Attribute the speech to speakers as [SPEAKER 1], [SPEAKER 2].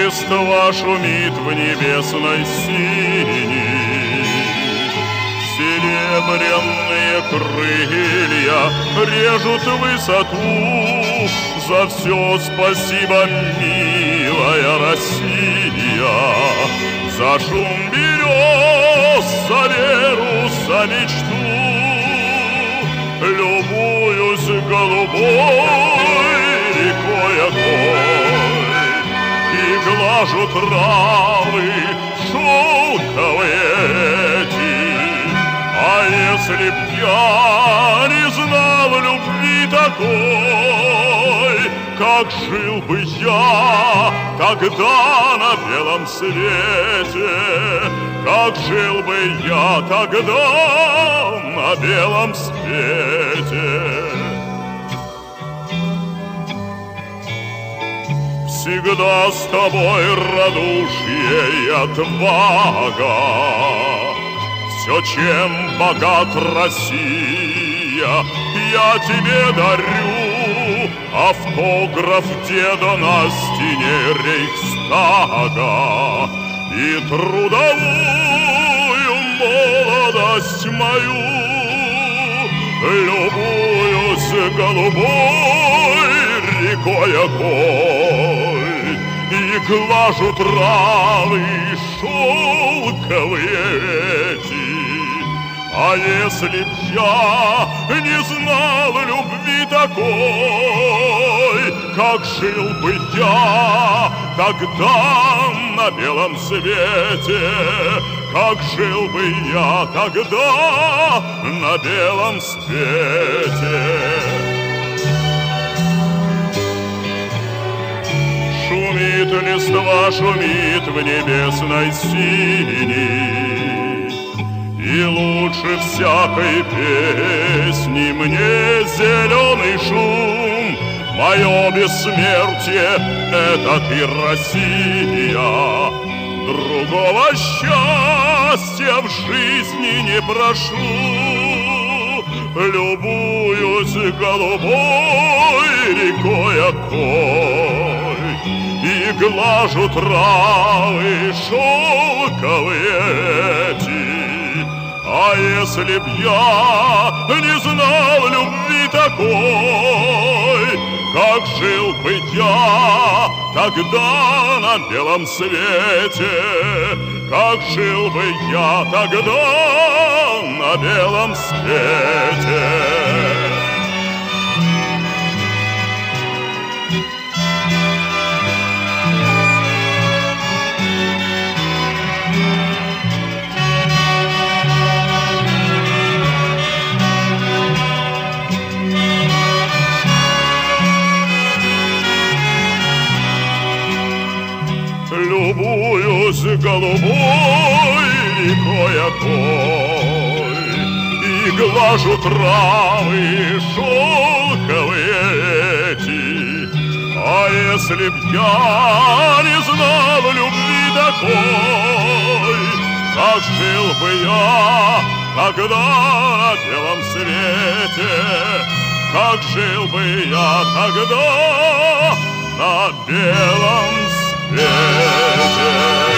[SPEAKER 1] листва шумит в небесной синей, серебряные крылья режут высоту. За все спасибо, милая Россия, за шум берез, за веру, за мечту. Любуюсь голубой рекой огонь и глажу травы шелковые эти. А если б я не знал любви такой, как жил бы я тогда на белом свете, как жил бы я тогда на белом свете. Всегда с тобой радушие и отвага, все, чем богат Россия, я тебе дарю. Автограф деда на стене Рейхстага и трудовую молодость мою. Любуюсь голубой рекой огонь и глажу травы шелковые эти. А если б я не знал любви такой, как жил бы я тогда на белом свете, как жил бы я тогда на белом свете. Шумит листва, шумит в небесной синей, и лучше всякой песни мне зеленый шум. Мое бессмертие — это ты, Россия. Другого счастья в жизни не прошу. Любуюсь голубой рекой окой и глажу травы шелковые эти. А если б я не знал любви такой, как жил бы я тогда на белом свете, как жил бы я тогда на белом свете. Любуюсь голубой рекой окой и глажу травы шелковые эти. А если б я не знал любви такой, как жил бы я тогда на белом свете, как жил бы я тогда на белом свете.